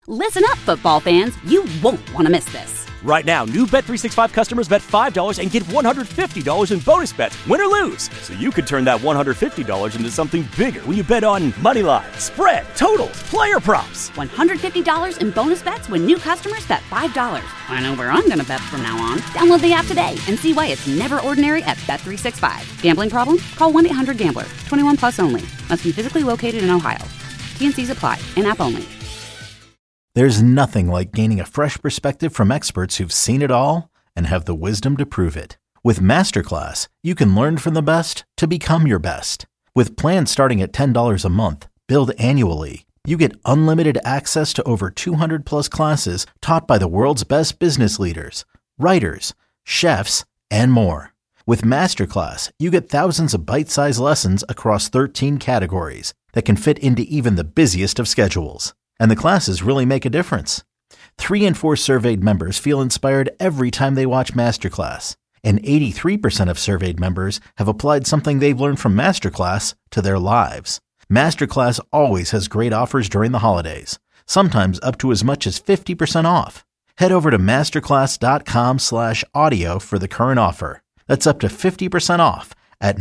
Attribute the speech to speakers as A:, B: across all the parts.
A: Listen up, football fans. You won't want to miss this.
B: Right now, new Bet365 customers bet $5 and get $150 in bonus bets, win or lose. So you could turn that $150 into something bigger when you bet on money line, spread, totals, player props.
A: $150 in bonus bets when new customers bet $5. I know where I'm going to bet from now on. Download the app today and see why it's never ordinary at Bet365. Gambling problem? Call 1-800-GAMBLER. 21 plus only. Must be physically located in Ohio. T&Cs apply. In-app only.
C: There's nothing like gaining a fresh perspective from experts who've seen it all and have the wisdom to prove it. With Masterclass, you can learn from the best to become your best. With plans starting at $10 a month, billed annually, you get unlimited access to over 200 plus classes taught by the world's best business leaders, writers, chefs, and more. With Masterclass, you get thousands of bite-sized lessons across 13 categories that can fit into even the busiest of schedules. And the classes really make a difference. 3 in 4 surveyed members feel inspired every time they watch Masterclass. And 83% of surveyed members have applied something they've learned from Masterclass to their lives. Masterclass always has great offers during the holidays, sometimes up to as much as 50% off. Head over to masterclass.com/audio for the current offer. That's up to 50% off at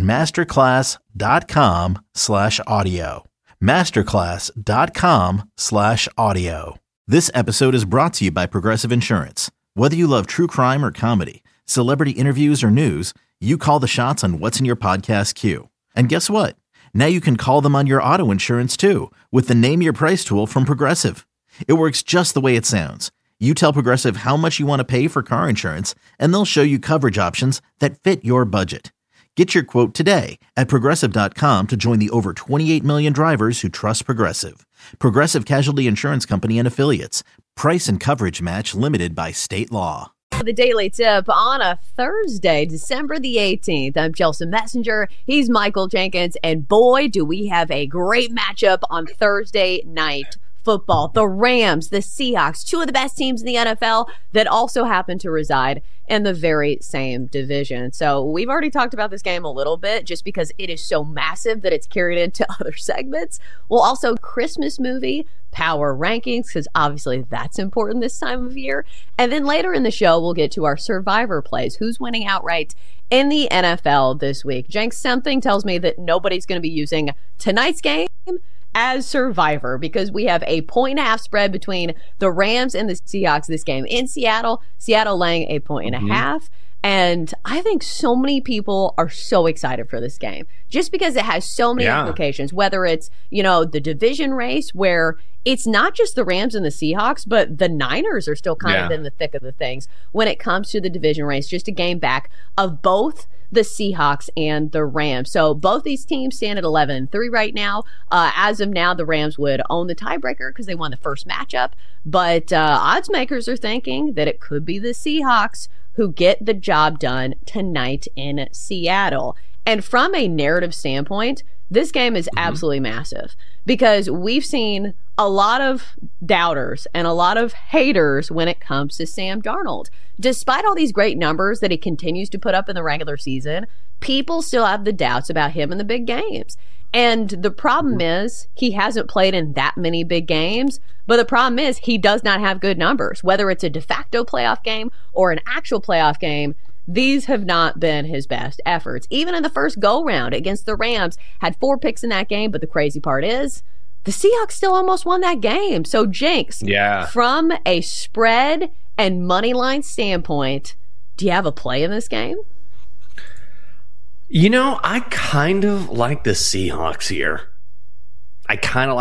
C: masterclass.com/audio. masterclass.com/audio. This episode is brought to you by Progressive Insurance. Whether you love true crime or comedy, celebrity interviews or news, you call the shots on what's in your podcast queue. And guess what? Now you can call them on your auto insurance too with the Name Your Price tool from Progressive. It works just the way it sounds. You tell Progressive how much you want to pay for car insurance, and they'll show you coverage options that fit your budget. Get your quote today at Progressive.com to join the over 28 million drivers who trust Progressive. Progressive Casualty Insurance Company and Affiliates. Price and coverage match limited by state law.
D: The Daily Tip on a Thursday, December the 18th. I'm Chelsea Messenger. He's Michael Jenkins. And boy, do we have a great matchup on Thursday night football. The Rams, the Seahawks, two of the best teams in the NFL that also happen to reside in the very same division. So we've already talked about this game a little bit just because it is so massive that it's carried into other segments. We'll also Christmas movie, power rankings, because obviously that's important this time of year. And then later in the show, we'll get to our survivor plays. Who's winning outright in the NFL this week? Jenks, something tells me that nobody's going to be using tonight's game as survivor because we have a 1.5 spread between the Rams and the Seahawks this game in Seattle. Seattle laying a 1.5. And I think so many people are so excited for this game just because it has so many implications, whether it's, you know, the division race where it's not just the Rams and the Seahawks, but the Niners are still kind of in the thick of the things when it comes to the division race, just a game back of both the Seahawks and the Rams. So both these teams stand at 11-3 right now. As of now, the Rams would own the tiebreaker because they won the first matchup. But odds makers are thinking that it could be the Seahawks who get the job done tonight in Seattle. And from a narrative standpoint, this game is absolutely massive because we've seen a lot of doubters and a lot of haters when it comes to Sam Darnold. Despite all these great numbers that he continues to put up in the regular season, people still have the doubts about him in the big games. And the problem is he hasn't played in that many big games, but the problem is he does not have good numbers. Whether it's a de facto playoff game or an actual playoff game, these have not been his best efforts. Even in the first go-round against the Rams, had 4 picks in that game, but the crazy part is the Seahawks still almost won that game. So, Jenks, from a spread and money line standpoint, do you have a play in this game?
E: You know, I kind of like the Seahawks here. I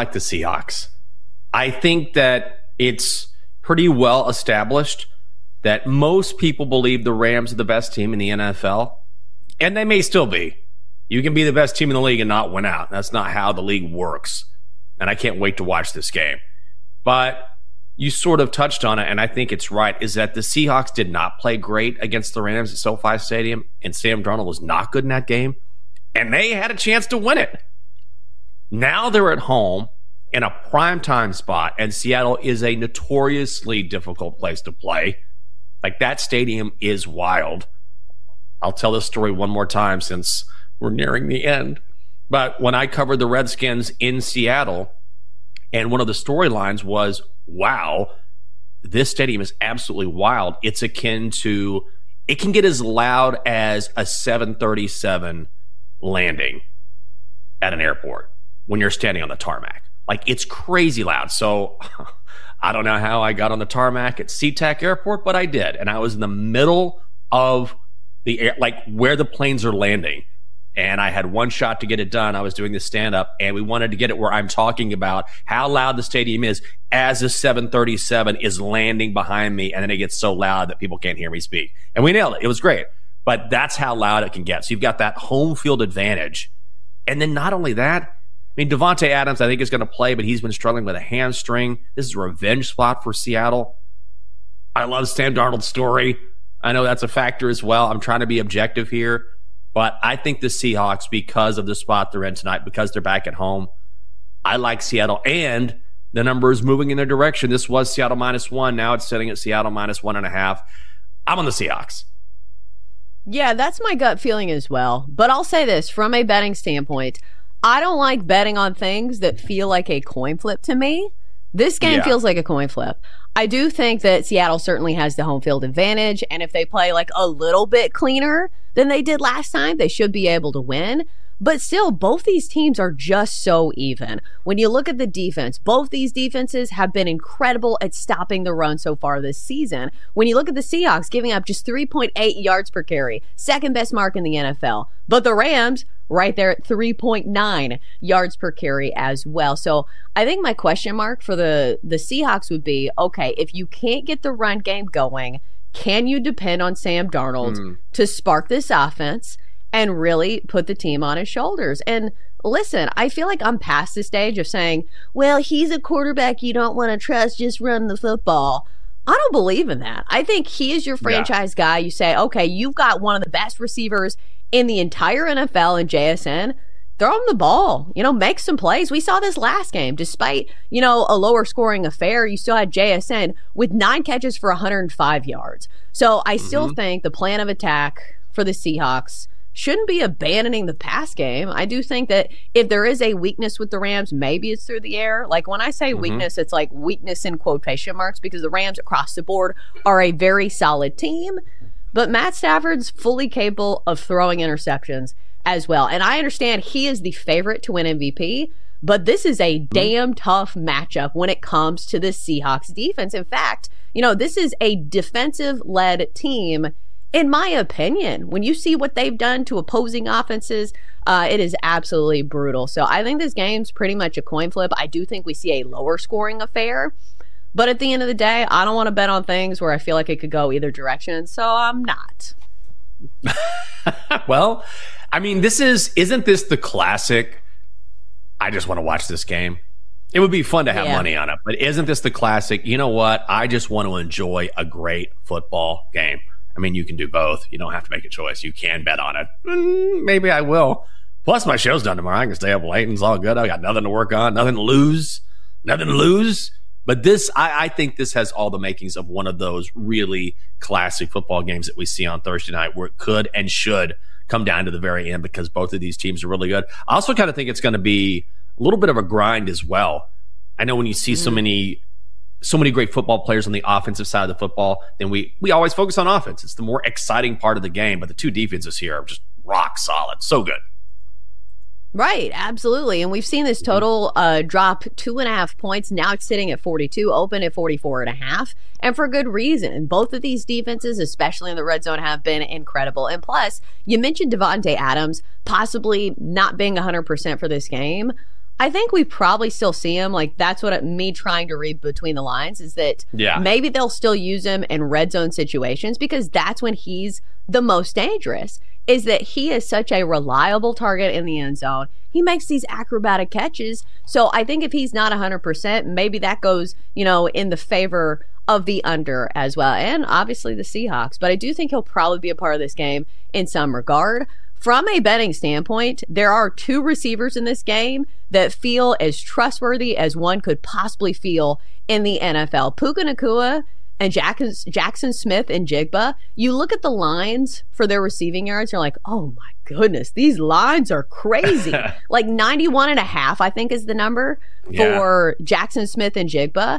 E: think that it's pretty well established that most people believe the Rams are the best team in the NFL, and they may still be. You can be the best team in the league and not win out. That's not how the league works, and I can't wait to watch this game. But you sort of touched on it, and I think it's right, is that the Seahawks did not play great against the Rams at SoFi Stadium, and Sam Darnold was not good in that game, and they had a chance to win it. Now they're at home in a primetime spot, and Seattle is a notoriously difficult place to play. Like, that stadium is wild. I'll tell this story one more time since we're nearing the end. But when I covered the Redskins in Seattle, and one of the storylines was wow, this stadium is absolutely wild. It's akin to, it can get as loud as a 737 landing at an airport when you're standing on the tarmac. Like, it's crazy loud. So I don't know how I got on the tarmac at SeaTac Airport, but I did. And I was in the middle of the air, like where the planes are landing. And I had one shot to get it done. I was doing the stand-up, and we wanted to get it where I'm talking about how loud the stadium is as a 737 is landing behind me, and then it gets so loud that people can't hear me speak. And we nailed it. It was great. But that's how loud it can get. So you've got that home field advantage. And then not only that, I mean, Davante Adams, I think, is going to play, but he's been struggling with a hamstring. This is a revenge spot for Seattle. I love Sam Darnold's story. I know that's a factor as well. I'm trying to be objective here. But I think the Seahawks, because of the spot they're in tonight, because they're back at home, I like Seattle. And the number is moving in their direction. This was Seattle -1. Now it's sitting at Seattle -1.5. I'm on the Seahawks.
D: Yeah, that's my gut feeling as well. But I'll say this, from a betting standpoint, I don't like betting on things that feel like a coin flip to me. This game feels like a coin flip. I do think that Seattle certainly has the home field advantage, and if they play like a little bit cleaner than they did last time, they should be able to win. But still, both these teams are just so even. When you look at the defense, both these defenses have been incredible at stopping the run so far this season. When you look at the Seahawks, giving up just 3.8 yards per carry, second best mark in the NFL. But the Rams, right there at 3.9 yards per carry as well. So I think my question mark for the Seahawks would be, okay, if you can't get the run game going, can you depend on Sam Darnold to spark this offense and really put the team on his shoulders? And listen, I feel like I'm past the stage of saying, well, he's a quarterback you don't want to trust, just run the football. I don't believe in that. I think he is your franchise guy. You say, okay, you've got one of the best receivers in the entire NFL in JSN. Throw him the ball, make some plays. We saw this last game. Despite, a lower scoring affair, you still had JSN with 9 catches for 105 yards. So I still think the plan of attack for the Seahawks shouldn't be abandoning the pass game. I do think that if there is a weakness with the Rams, maybe it's through the air. Like when I say weakness, it's like weakness in quotation marks, because the Rams across the board are a very solid team. But Matt Stafford's fully capable of throwing interceptions as well. And I understand he is the favorite to win MVP, but this is a damn tough matchup when it comes to the Seahawks defense. In fact, this is a defensive-led team, in my opinion. When you see what they've done to opposing offenses, it is absolutely brutal. So I think this game's pretty much a coin flip. I do think we see a lower scoring affair. But at the end of the day, I don't want to bet on things where I feel like it could go either direction, so I'm not.
E: Well, I mean, isn't this the classic, I just want to watch this game? It would be fun to have money on it, but isn't this the classic, you know what, I just want to enjoy a great football game? I mean, you can do both. You don't have to make a choice. You can bet on it. Maybe I will. Plus, my show's done tomorrow. I can stay up late and it's all good. I got nothing to work on, nothing to lose. But this, I think this has all the makings of one of those really classic football games that we see on Thursday night, where it could and should come down to the very end, because both of these teams are really good. I also kind of think it's going to be a little bit of a grind as well. I know when you see so many great football players on the offensive side of the football, then we always focus on offense. It's the more exciting part of the game, but the two defenses here are just rock solid. So good.
D: Right, absolutely. And we've seen this total drop 2.5 points. Now it's sitting at 42, open at 44.5. And for good reason. Both of these defenses, especially in the red zone, have been incredible. And plus, you mentioned Davante Adams possibly not being 100% for this game. I think we probably still see him. Like, that's what me trying to read between the lines is that maybe they'll still use him in red zone situations, because that's when he's the most dangerous. Is that he is such a reliable target in the end zone. He makes these acrobatic catches. So I think if he's not 100%, maybe that goes, in the favor of the under as well. And obviously the Seahawks. But I do think he'll probably be a part of this game in some regard. From a betting standpoint, there are 2 receivers in this game that feel as trustworthy as one could possibly feel in the NFL. Puka Nacua and Jackson Smith and Jigba, you look at the lines for their receiving yards, you're like, oh my goodness, these lines are crazy. Like 91.5, I think is the number for Jackson Smith and Jigba.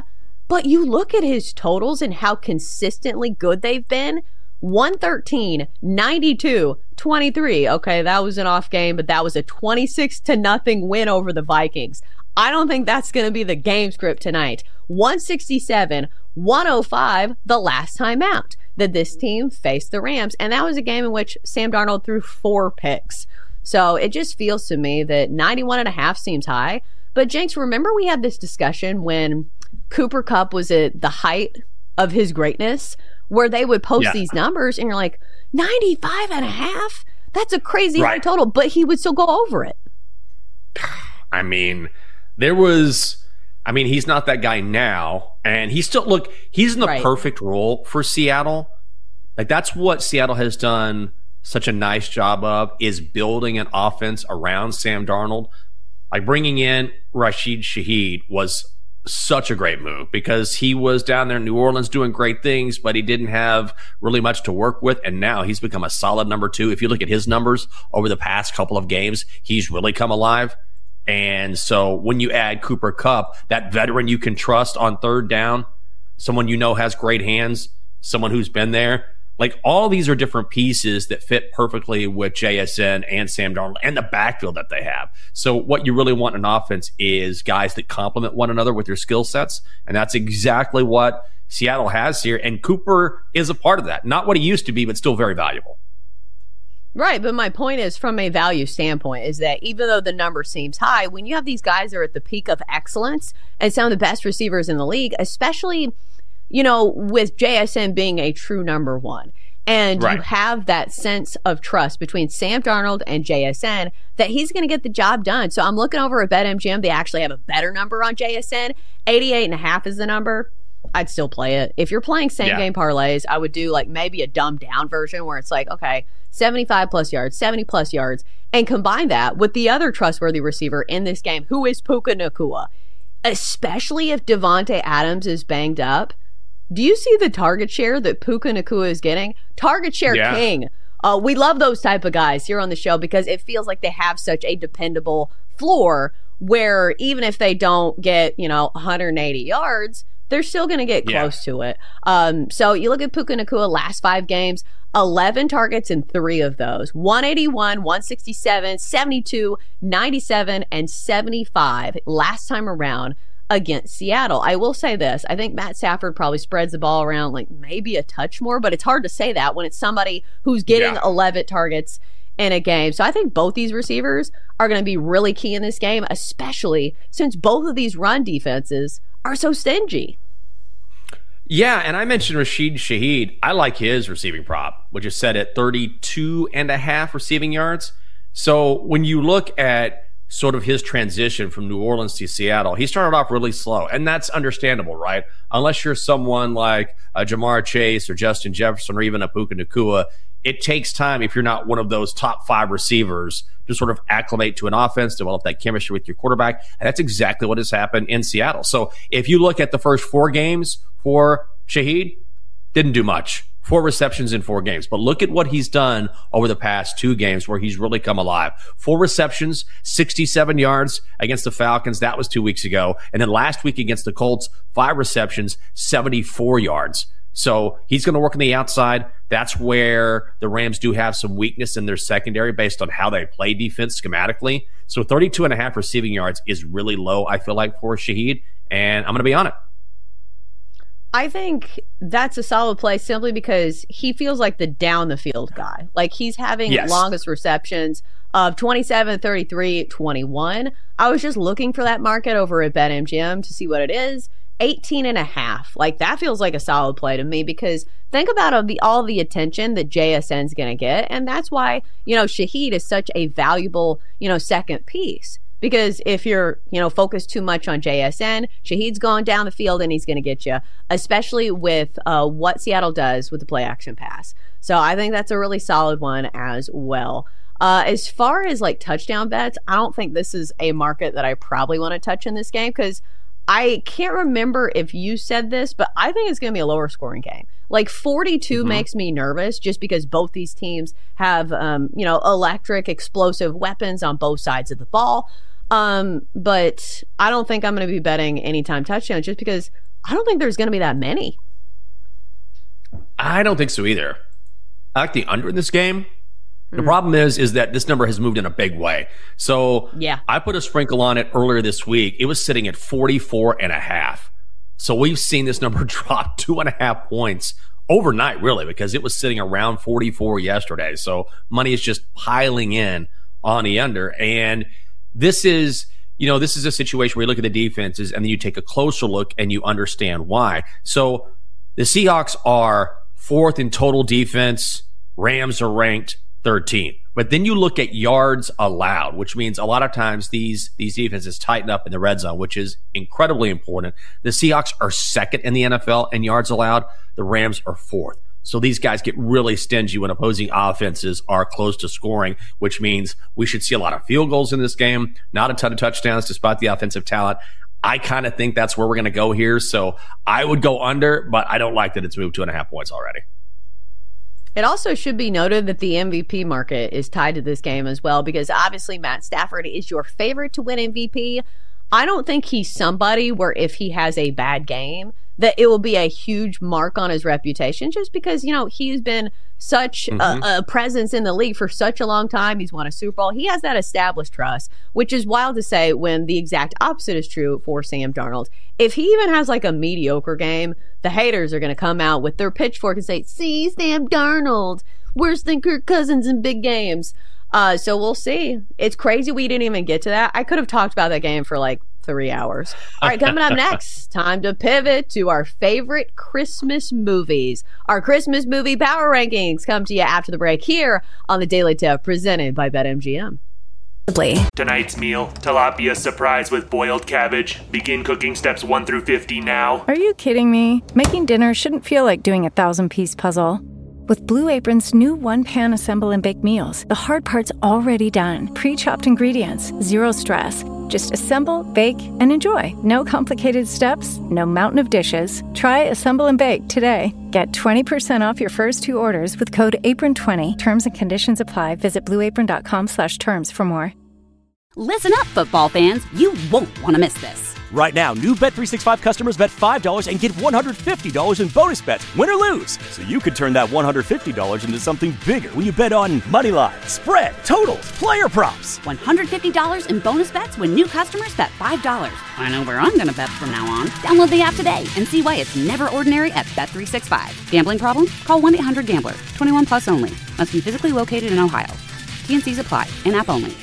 D: But you look at his totals and how consistently good they've been. 113, 92, 23. Okay, that was an off game, but that was a 26-0 win over the Vikings. I don't think that's going to be the game script tonight. 167, 105 the last time out that this team faced the Rams. And that was a game in which Sam Darnold threw 4 picks. So it just feels to me that 91.5 seems high. But Jenks, remember we had this discussion when Cooper Kupp was at the height of his greatness, where they would post these numbers and you're like, 95.5? That's a crazy high total, but he would still go over it.
E: I mean, he's not that guy now, and he's in the perfect role for Seattle. Like, that's what Seattle has done such a nice job of, is building an offense around Sam Darnold. Like, bringing in Rashid Shaheed was such a great move because he was down there in New Orleans doing great things, but he didn't have really much to work with. And now he's become a solid number 2. If you look at his numbers over the past couple of games, he's really come alive. And so when you add Cooper Kupp, that veteran you can trust on third down, someone you know has great hands, someone who's been there, like, all these are different pieces that fit perfectly with JSN and Sam Darnold and the backfield that they have. So what you really want in an offense is guys that complement one another with their skill sets. And that's exactly what Seattle has here. And Cooper is a part of that. Not what he used to be, but still very valuable.
D: Right, but my point is, from a value standpoint, is that even though the number seems high, when you have these guys that are at the peak of excellence and some of the best receivers in the league, especially, you know, with JSN being a true number 1, and you have that sense of trust between Sam Darnold and JSN that he's going to get the job done. So I'm looking over at BetMGM. They actually have a better number on JSN. 88.5 is the number. I'd still play it. If you're playing same game parlays, I would do like maybe a dumbed down version where it's like, okay, 75 plus yards, 70 plus yards, and combine that with the other trustworthy receiver in this game, who is Puka Nacua. Especially if Devontae Adams is banged up. Do you see the target share that Puka Nacua is getting? Target share king. We love those type of guys here on the show because it feels like they have such a dependable floor where even if they don't get, 180 yards, they're still going to get close to it. So you look at Puka Nacua last 5 games, 11 targets in 3 of those. 181, 167, 72, 97, and 75 last time around against Seattle. I will say this. I think Matt Stafford probably spreads the ball around like maybe a touch more, but it's hard to say that when it's somebody who's getting 11 targets in a game. So I think both these receivers are going to be really key in this game, especially since both of these run defenses are so stingy.
E: Yeah, and I mentioned Rashid Shaheed. I like his receiving prop, which is set at 32.5 receiving yards. So when you look at sort of his transition from New Orleans to Seattle, he started off really slow, and that's understandable, right? Unless you're someone like Jamar Chase or Justin Jefferson or even a Puka Nacua, it takes time if you're not one of those top 5 receivers to sort of acclimate to an offense, develop that chemistry with your quarterback, and that's exactly what has happened in Seattle. So if you look at the first 4 games for Shaheed, didn't do much. 4 receptions in 4 games. But look at what he's done over the past 2 games where he's really come alive. 4 receptions, 67 yards against the Falcons. That was 2 weeks ago. And then last week against the Colts, 5 receptions, 74 yards. So he's going to work on the outside. That's where the Rams do have some weakness in their secondary based on how they play defense schematically. So 32.5 receiving yards is really low, I feel like, for Shaheed. And I'm going to be on it.
D: I think that's a solid play simply because he feels like the down the field guy. Like he's having longest receptions of 27, 33, 21. I was just looking for that market over at BetMGM to see what it is. 18.5. Like that feels like a solid play to me because think about all the attention that JSN's going to get. And that's why, Shaheed is such a valuable, second piece. Because if you're, focused too much on JSN, Shaheed's going down the field and he's going to get you, especially with what Seattle does with the play action pass. So I think that's a really solid one as well. As far as like touchdown bets, I don't think this is a market that I probably want to touch in this game because I can't remember if you said this, but I think it's going to be a lower scoring game. Like 42 makes me nervous just because both these teams have, electric, explosive weapons on both sides of the ball. But I don't think I'm going to be betting anytime touchdown just because I don't think there's going to be that many.
E: I don't think so either. I like the under in this game. The problem is that this number has moved in a big way. So
D: yeah,
E: I put a sprinkle on it earlier this week. It was sitting at 44.5. So we've seen this number drop 2.5 points overnight, really, because it was sitting around 44 yesterday. So money is just piling in on the under. And this is a situation where you look at the defenses and then you take a closer look and you understand why. So the Seahawks are 4th in total defense. Rams are ranked 13th. But then you look at yards allowed, which means a lot of times these defenses tighten up in the red zone, which is incredibly important. The Seahawks are 2nd in the NFL in yards allowed. The Rams are 4th. So these guys get really stingy when opposing offenses are close to scoring, which means we should see a lot of field goals in this game, not a ton of touchdowns despite the offensive talent. I kind of think that's where we're going to go here. So I would go under, but I don't like that it's moved 2.5 points already.
D: It also should be noted that the MVP market is tied to this game as well, because obviously Matt Stafford is your favorite to win MVP. I don't think he's somebody where if he has a bad game, that it will be a huge mark on his reputation, just because, he's been such a presence in the league for such a long time. He's won a Super Bowl. He has that established trust, which is wild to say when the exact opposite is true for Sam Darnold. If he even has like a mediocre game, the haters are going to come out with their pitchfork and say, see, Sam Darnold, worse than Kirk Cousins in big games. So we'll see. It's crazy we didn't even get to that. I could have talked about that game for like 3 hours. All right, coming up next, time to pivot to our favorite Christmas movies. Our Christmas movie power rankings come to you after the break here on the Daily Tip, presented by BetMGM.
F: Tonight's meal, tilapia surprise with boiled cabbage. Begin cooking steps 1 through 50 now.
G: Are you kidding me? Making dinner shouldn't feel like doing a 1,000-piece puzzle. With Blue Apron's new one-pan assemble and bake meals, the hard part's already done. Pre-chopped ingredients, zero stress. Just assemble, bake, and enjoy. No complicated steps, no mountain of dishes. Try Assemble and Bake today. Get 20% off your first 2 orders with code APRON20. Terms and conditions apply. Visit blueapron.com/terms for more.
A: Listen up, football fans. You won't want to miss this.
B: Right now, new Bet365 customers bet $5 and get $150 in bonus bets, win or lose. So you could turn that $150 into something bigger when you bet on moneyline, spread, totals, player props.
A: $150 in bonus bets when new customers bet $5. I know where I'm going to bet from now on. Download the app today and see why it's never ordinary at Bet365. Gambling problem? Call 1-800-GAMBLER. 21 plus only. Must be physically located in Ohio. T&Cs apply. In-app only.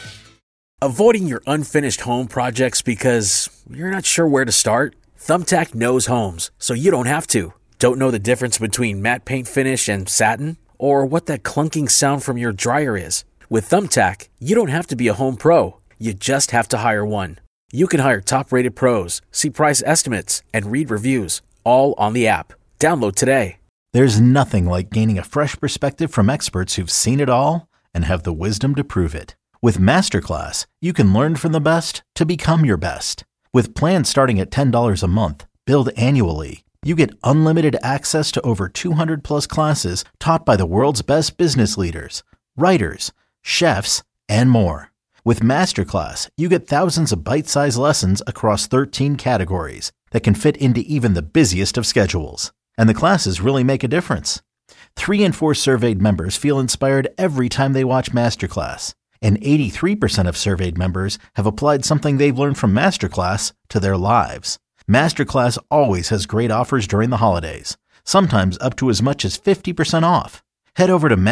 H: Avoiding your unfinished home projects because you're not sure where to start? Thumbtack knows homes, so you don't have to. Don't know the difference between matte paint finish and satin? Or what that clunking sound from your dryer is? With Thumbtack, you don't have to be a home pro. You just have to hire one. You can hire top-rated pros, see price estimates, and read reviews, all on the app. Download today.
C: There's nothing like gaining a fresh perspective from experts who've seen it all and have the wisdom to prove it. With Masterclass, you can learn from the best to become your best. With plans starting at $10 a month, billed annually, you get unlimited access to over 200 plus classes taught by the world's best business leaders, writers, chefs, and more. With Masterclass, you get thousands of bite-sized lessons across 13 categories that can fit into even the busiest of schedules. And the classes really make a difference. 3 in 4 surveyed members feel inspired every time they watch Masterclass. And 83% of surveyed members have applied something they've learned from Masterclass to their lives. Masterclass always has great offers during the holidays, sometimes up to as much as 50% off. Head over to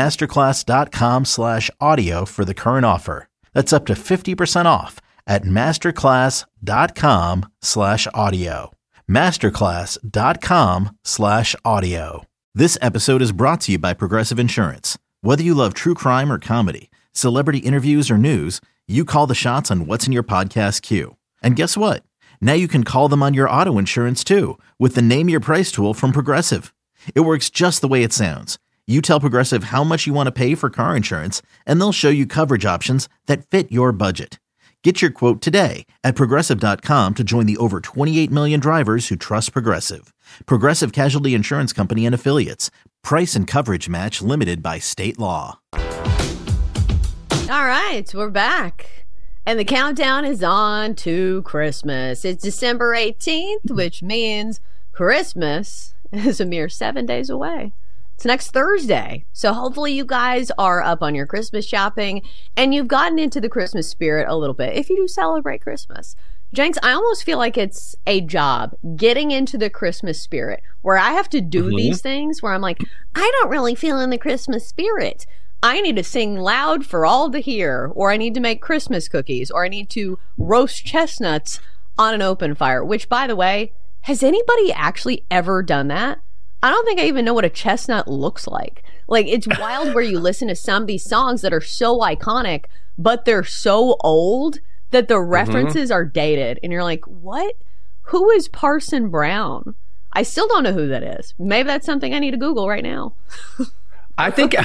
C: masterclass.com/audio for the current offer. That's up to 50% off at masterclass.com/audio. Masterclass.com/audio. This episode is brought to you by Progressive Insurance. Whether you love true crime or comedy, celebrity interviews or news, you call the shots on what's in your podcast queue. And guess what? Now you can call them on your auto insurance too with the Name Your Price tool from Progressive. It works just the way it sounds. You tell Progressive how much you want to pay for car insurance, and they'll show you coverage options that fit your budget. Get your quote today at Progressive.com to join the over 28 million drivers who trust Progressive. Progressive Casualty Insurance Company and Affiliates. Price and coverage match limited by state law.
D: All right, we're back. And the countdown is on to Christmas. It's December 18th, which means Christmas is a mere 7 days away. It's next Thursday. So hopefully you guys are up on your Christmas shopping and you've gotten into the Christmas spirit a little bit if you do celebrate Christmas. Jenks, I almost feel like it's a job getting into the Christmas spirit where I have to do these things where I'm like, I don't really feel in the Christmas spirit. I need to sing loud for all to hear, or I need to make Christmas cookies, or I need to roast chestnuts on an open fire, which, by the way, has anybody actually ever done that? I don't think I even know what a chestnut looks like. Like, it's wild where you listen to some of these songs that are so iconic, but they're so old that the references are dated. And you're like, what? Who is Parson Brown? I still don't know who that is. Maybe that's something I need to Google right now.
E: I think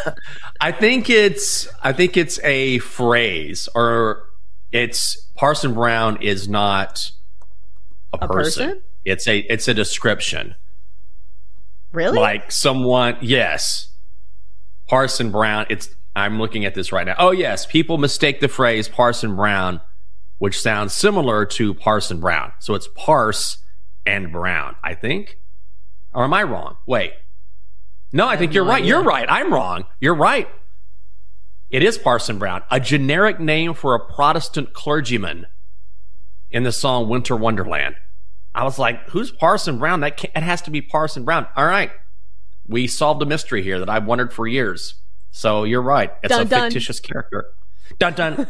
E: it's a phrase, or it's Parson Brown is not a person? It's a description.
D: Really?
E: Like someone, yes. Parson Brown, I'm looking at this right now. Oh yes, people mistake the phrase Parson Brown, which sounds similar to Parson Brown. So it's Parse and Brown, I think. Or am I wrong? Wait. No, I think you're right. You're right. I'm wrong. You're right. It is Parson Brown, a generic name for a Protestant clergyman in the song Winter Wonderland. I was like, who's Parson Brown? It has to be Parson Brown. All right. We solved a mystery here that I've wondered for years. So you're right. It's a fictitious character. Dun dun.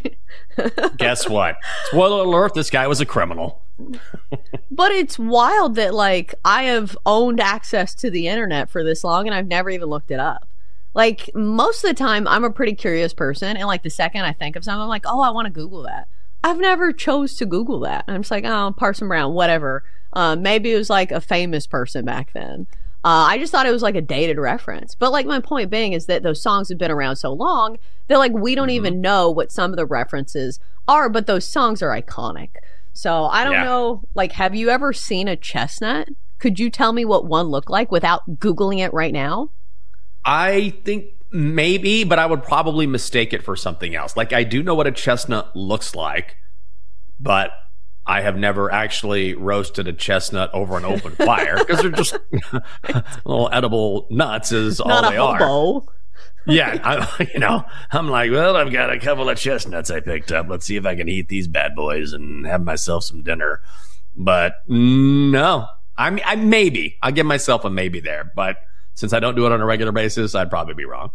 E: Guess what? Spoiler alert, this guy was a criminal.
D: But it's wild that, like, I have owned access to the internet for this long and I've never even looked it up. Like, most of the time, I'm a pretty curious person. And, like, the second I think of something, I'm like, oh, I want to Google that. I've never chose to Google that. I'm just like, oh, Parson Brown, whatever. Maybe it was, like, a famous person back then. I just thought it was, like, a dated reference. But, like, my point being is that those songs have been around so long that, like, we don't even know what some of the references are, but those songs are iconic. So I don't know, like, have you ever seen a chestnut? Could you tell me what one looked like without Googling it right now?
E: I think maybe, but I would probably mistake it for something else. Like, I do know what a chestnut looks like, but I have never actually roasted a chestnut over an open fire because they're just little edible nuts is all they are.
D: Hobo.
E: Yeah, I'm like, well, I've got a couple of chestnuts I picked up. Let's see if I can eat these bad boys and have myself some dinner. But no, I maybe. I'll give myself a maybe there. But since I don't do it on a regular basis, I'd probably be wrong.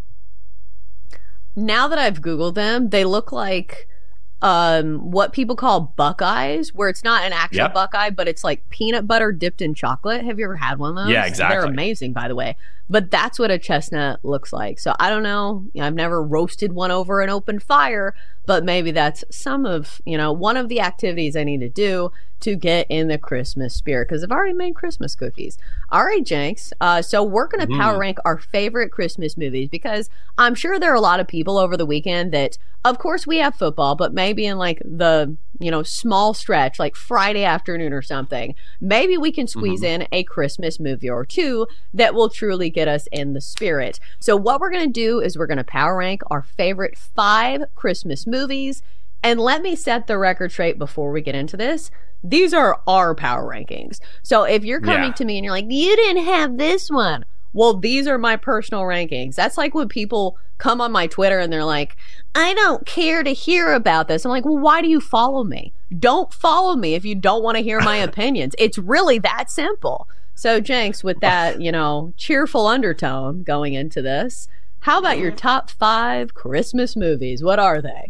D: Now that I've Googled them, they look like what people call Buckeyes, where it's not an actual Buckeye, but it's like peanut butter dipped in chocolate. Have you ever had one of those?
E: Yeah, exactly.
D: They're amazing, by the way. But that's what a chestnut looks like. So I don't know. I've never roasted one over an open fire, but maybe that's some of, one of the activities I need to do to get in the Christmas spirit, because I've already made Christmas cookies. All right, Jenks. So we're going to power rank our favorite Christmas movies, because I'm sure there are a lot of people over the weekend that, of course, we have football, but maybe in like the, small stretch, like Friday afternoon or something, maybe we can squeeze in a Christmas movie or two that will truly get us in the spirit. So what we're going to do is we're going to power rank our favorite 5 Christmas movies. And let me set the record straight before we get into this. These are our power rankings. So if you're coming to me and you're like, you didn't have this one. Well, these are my personal rankings. That's like when people come on my Twitter and they're like, I don't care to hear about this. I'm like, well, why do you follow me? Don't follow me if you don't want to hear my opinions. It's really that simple. So, Jenks, with that, cheerful undertone going into this, how about your top 5 Christmas movies? What are they?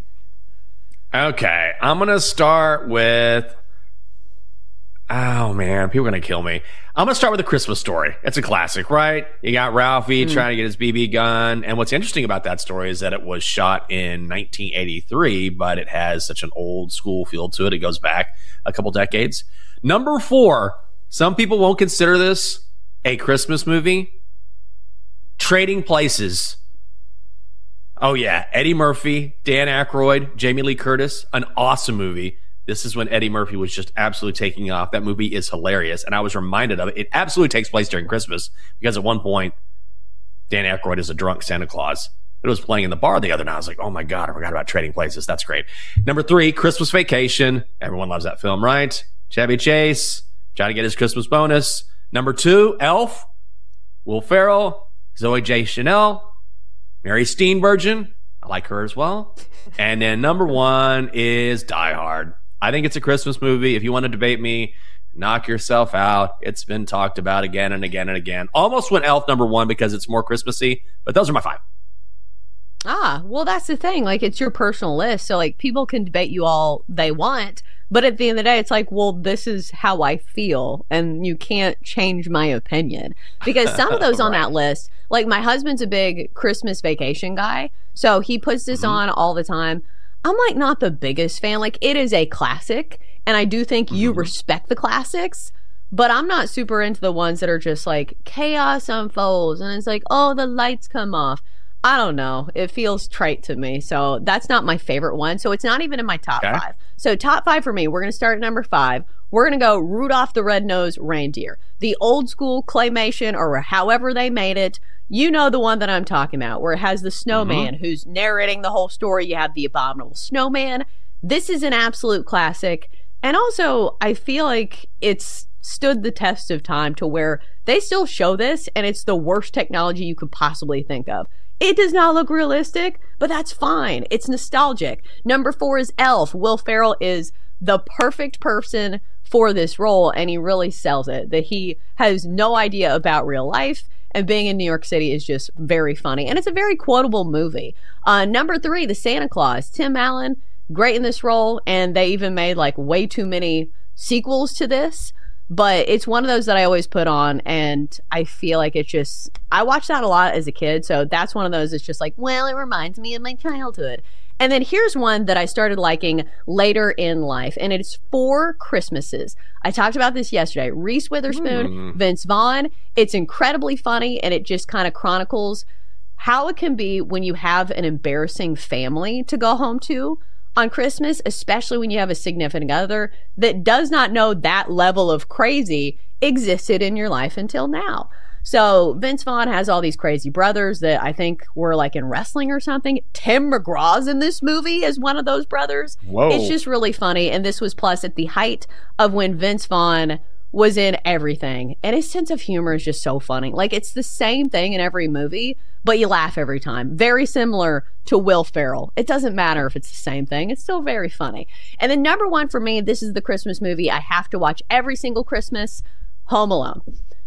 E: Okay, I'm going to start with... Oh, man, people are going to kill me. I'm going to start with A Christmas Story. It's a classic, right? You got Ralphie trying to get his BB gun. And what's interesting about that story is that it was shot in 1983, but it has such an old school feel to it. It goes back a couple decades. Number 4, some people won't consider this a Christmas movie. Trading Places. Oh, yeah. Eddie Murphy, Dan Aykroyd, Jamie Lee Curtis. An awesome movie. This is when Eddie Murphy was just absolutely taking off. That movie is hilarious, and I was reminded of it. It absolutely takes place during Christmas, because at one point, Dan Aykroyd is a drunk Santa Claus. It was playing in the bar the other night. I was like, oh my God, I forgot about Trading Places. That's great. Number 3, Christmas Vacation. Everyone loves that film, right? Chevy Chase, trying to get his Christmas bonus. Number 2, Elf. Will Ferrell, Zoe J. Chanel, Mary Steenburgen. I like her as well. And then number 1 is Die Hard. I think it's a Christmas movie. If you want to debate me, knock yourself out. It's been talked about again and again and again. Almost went Elf number 1 because it's more Christmassy, but those are my 5.
D: Well, that's the thing. Like, it's your personal list. So, like, people can debate you all they want. But at the end of the day, it's like, well, this is how I feel. And you can't change my opinion. Because some of those on that list, like, my husband's a big Christmas Vacation guy. So he puts this on all the time. I'm, like, not the biggest fan. Like, it is a classic. And I do think you respect the classics. But I'm not super into the ones that are just, like, chaos unfolds. And it's like, oh, the lights come off. I don't know. It feels trite to me. So that's not my favorite one. So it's not even in my top 5. So top 5 for me, we're going to start at number 5. We're going to go Rudolph the Red-Nosed Reindeer. The old school claymation, or however they made it. You know the one that I'm talking about, where it has the snowman who's narrating the whole story. You have the abominable snowman. This is an absolute classic. And also, I feel like it's stood the test of time to where they still show this, and it's the worst technology you could possibly think of. It does not look realistic, but that's fine. It's nostalgic. Number 4 is Elf. Will Ferrell is the perfect person for this role, and he really sells it. That he has no idea about real life, and being in New York City is just very funny. And it's a very quotable movie. Number 3, The Santa Claus. Tim Allen, great in this role, and they even made like way too many sequels to this. But it's one of those that I always put on, and I feel like it's just, I watched that a lot as a kid, so that's one of those that's just like, well, it reminds me of my childhood. And then here's one that I started liking later in life, and it's 4 Christmases. I talked about this yesterday. Reese Witherspoon, Vince Vaughn. It's incredibly funny, and it just kind of chronicles how it can be when you have an embarrassing family to go home to on Christmas, especially when you have a significant other that does not know that level of crazy existed in your life until now. So Vince Vaughn has all these crazy brothers that I think were like in wrestling or something. Tim McGraw's in this movie as one of those brothers. Whoa. It's just really funny. And this was plus at the height of when Vince Vaughn was in everything. And his sense of humor is just so funny. Like, it's the same thing in every movie, but you laugh every time. Very similar to Will Ferrell. It doesn't matter if it's the same thing. It's still very funny. And then number 1 for me, this is the Christmas movie I have to watch every single Christmas, Home Alone.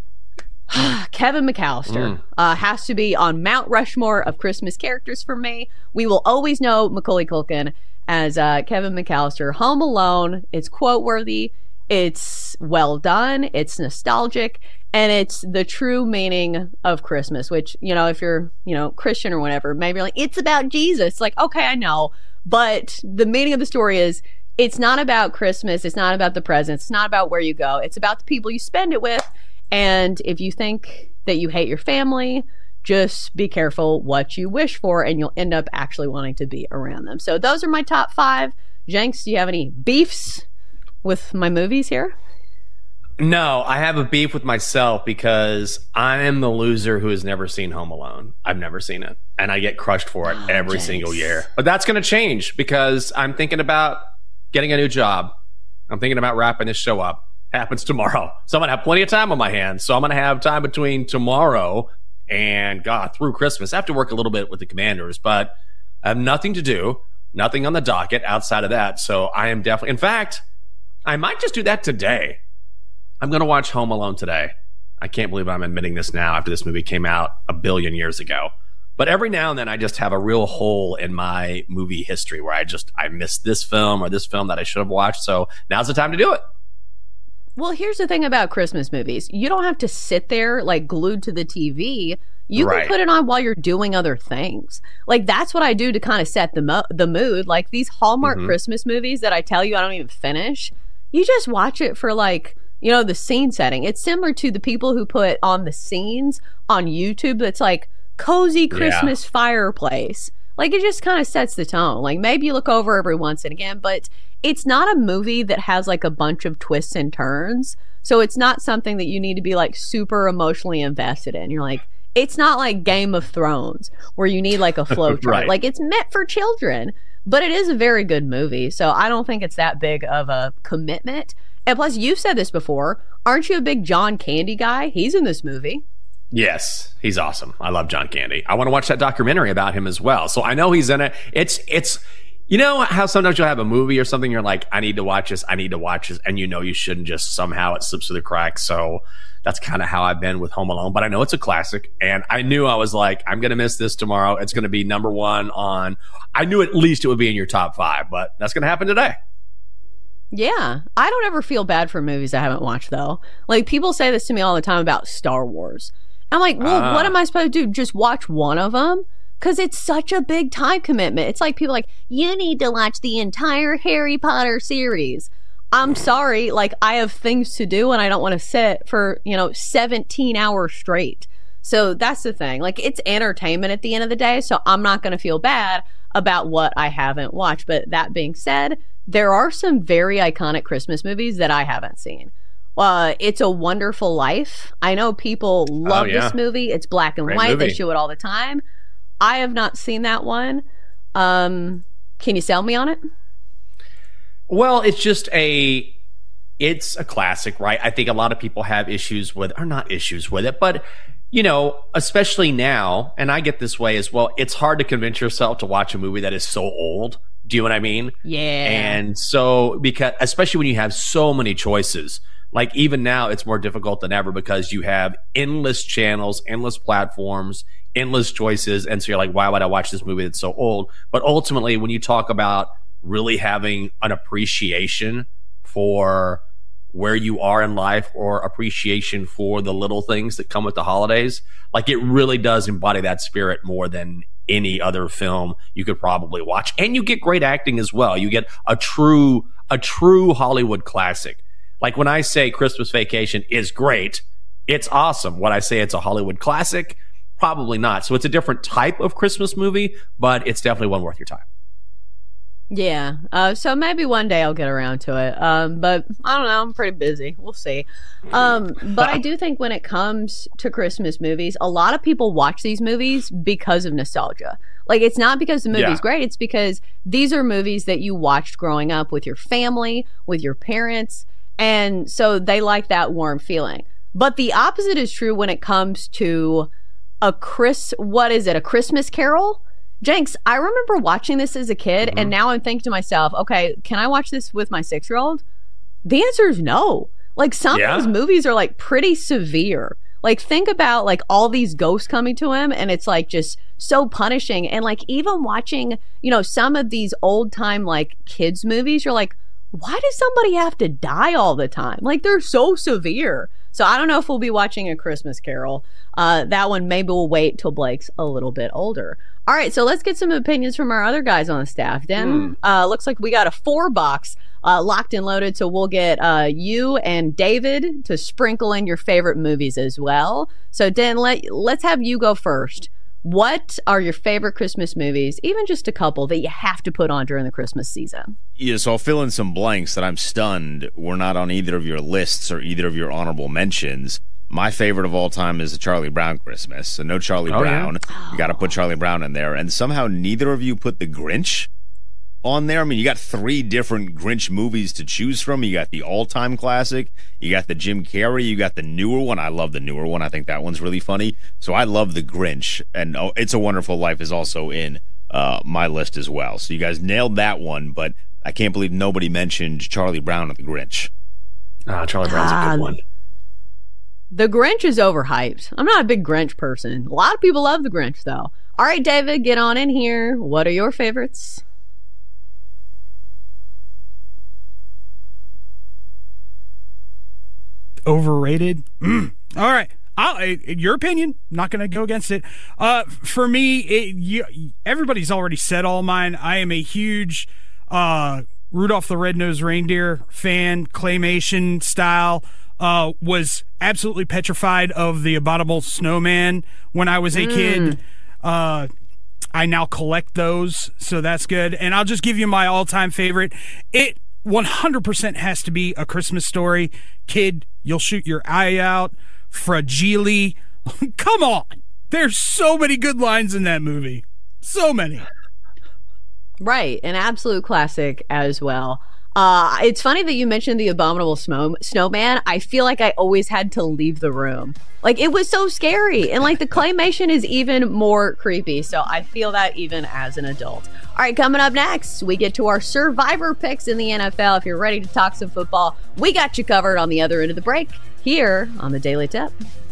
D: Kevin McAllister has to be on Mount Rushmore of Christmas characters for me. We will always know Macaulay Culkin as Kevin McAllister. Home Alone, it's quote-worthy. It's well done. It's nostalgic. And it's the true meaning of Christmas, which, you know, if you're, you know, Christian or whatever, maybe you're like, it's about Jesus. Like, okay, I know. But the meaning of the story is, it's not about Christmas. It's not about the presents. It's not about where you go. It's about the people you spend it with. And if you think that you hate your family, just be careful what you wish for, and you'll end up actually wanting to be around them. So those are my top 5. Jenks, do you have any beefs with my movies here?
E: No, I have a beef with myself because I am the loser who has never seen Home Alone. I've never seen it, and I get crushed for it every single year. But that's going to change because I'm thinking about getting a new job. I'm thinking about wrapping this show up. Happens tomorrow. So I'm going to have plenty of time on my hands. So I'm going to have time between tomorrow and, through Christmas. I have to work a little bit with the Commanders, but I have nothing to do, nothing on the docket outside of that. So I am definitely, in fact, I might just do that today. I'm going to watch Home Alone today. I can't believe I'm admitting this now after this movie came out a billion years ago. But every now and then I just have a real hole in my movie history where I missed this film or this film that I should have watched. So now's the time to do it.
D: Well, here's the thing about Christmas movies. You don't have to sit there like glued to the TV. You can put it on while you're doing other things. Like, that's what I do to kind of set the mood. Like, these Hallmark Christmas movies that I tell you I don't even finish, you just watch it for, like, you know, the scene setting. It's similar to the people who put on the scenes on YouTube that's like cozy Christmas fireplace. Like, it just kind of sets the tone. Like, maybe you look over every once and again, but it's not a movie that has like a bunch of twists and turns. So it's not something that you need to be like super emotionally invested in. You're like, It's not like Game of Thrones where you need like a flow chart.
E: Right.
D: Like it's meant for children, but it is a very good movie. So I don't think it's that big of a commitment. And plus, you've said this before. Aren't you a big John Candy guy? He's in this movie.
E: Yes, he's awesome. I love John Candy. I want to watch that documentary about him as well. So I know he's in it. It's you know how sometimes you'll have a movie or something, you're like, I need to watch this, and you know you shouldn't, just somehow it slips through the cracks. So that's kind of how I've been with Home Alone. But I know it's a classic, and I knew I was like, I'm going to miss this tomorrow. It's going to be number one on, I knew at least it would be in your top 5, but that's going to happen today.
D: Yeah. I don't ever feel bad for movies I haven't watched, though. Like, people say this to me all the time about Star Wars. I'm like, well, what am I supposed to do? Just watch one of them? Because it's such a big time commitment. It's like people like, you need to watch the entire Harry Potter series. I'm sorry. Like, I have things to do and I don't want to sit for, 17 hours straight. So that's the thing. Like, it's entertainment at the end of the day. So I'm not going to feel bad about what I haven't watched. But that being said, there are some very iconic Christmas movies that I haven't seen. It's a Wonderful Life. I know people love this movie. It's black and white. Movie. They show it all the time. I have not seen that one. Can you sell me on it?
E: Well, it's a classic, right? I think a lot of people have issues with, or not issues with it, but especially now, and I get this way as well, it's hard to convince yourself to watch a movie that is so old. Do you know what I mean?
D: Yeah.
E: And so, because especially when you have so many choices, like even now it's more difficult than ever because you have endless channels, endless platforms, endless choices. And so you're like, why would I watch this movie that's so old? But ultimately, when you talk about really having an appreciation for where you are in life or appreciation for the little things that come with the holidays, like it really does embody that spirit more than any other film you could probably watch. And you get great acting as well. You get a true Hollywood classic. Like when I say Christmas Vacation is great, it's awesome. When I say it's a Hollywood classic, probably not. So it's a different type of Christmas movie, but it's definitely one worth your time.
D: Yeah. So maybe one day I'll get around to it. But I don't know. I'm pretty busy. We'll see. But I do think when it comes to Christmas movies, a lot of people watch these movies because of nostalgia. Like, it's not because the movie's great. It's because these are movies that you watched growing up with your family, with your parents. And so they like that warm feeling. But the opposite is true when it comes to a Christmas Carol? Jenks, I remember watching this as a kid, and now I'm thinking to myself, okay, can I watch this with my 6-year-old? The answer is no. Like, some of these movies are, like, pretty severe. Like, think about, like, all these ghosts coming to him, and it's, like, just so punishing. And, like, even watching, some of these old-time, like, kids' movies, you're like, why does somebody have to die all the time? Like, they're so severe. So I don't know if we'll be watching A Christmas Carol. That one, maybe we'll wait till Blake's a little bit older. All right, so let's get some opinions from our other guys on the staff. Den, looks like we got a 4-box locked and loaded, so we'll get you and David to sprinkle in your favorite movies as well. So Den, let's have you go first. What are your favorite Christmas movies, even just a couple, that you have to put on during the Christmas season?
I: Yeah, so I'll fill in some blanks that I'm stunned were not on either of your lists or either of your honorable mentions. My favorite of all time is a Charlie Brown Christmas. So no Charlie Brown. Yeah. You got to put Charlie Brown in there. And somehow neither of you put the Grinch on there. I mean, you got 3 different Grinch movies to choose from. You got the all-time classic. You got the Jim Carrey. You got the newer one. I love the newer one. I think that one's really funny. So I love the Grinch. And It's a Wonderful Life is also in my list as well. So you guys nailed that one, but I can't believe nobody mentioned Charlie Brown or the Grinch.
E: Charlie Brown's a good one.
D: The Grinch is overhyped. I'm not a big Grinch person. A lot of people love the Grinch, though. All right, David, get on in here. What are your favorites?
J: Overrated? All right. Your opinion. Not going to go against it. For me, everybody's already said all mine. I am a huge Rudolph the Red-Nosed Reindeer fan, claymation style. Was absolutely petrified of the Abominable Snowman when I was a kid. I now collect those, so that's good. And I'll just give you my all-time favorite. It 100% has to be A Christmas Story. Kid, you'll shoot your eye out. Fragile. Come on. There's so many good lines in that movie. So many.
D: Right. An absolute classic as well. It's funny that you mentioned the Abominable Snowman. I feel like I always had to leave the room. Like, it was so scary. And, like, the claymation is even more creepy. So I feel that even as an adult. All right, coming up next, we get to our survivor picks in the NFL. If you're ready to talk some football, we got you covered on the other end of the break here on the Daily Tip.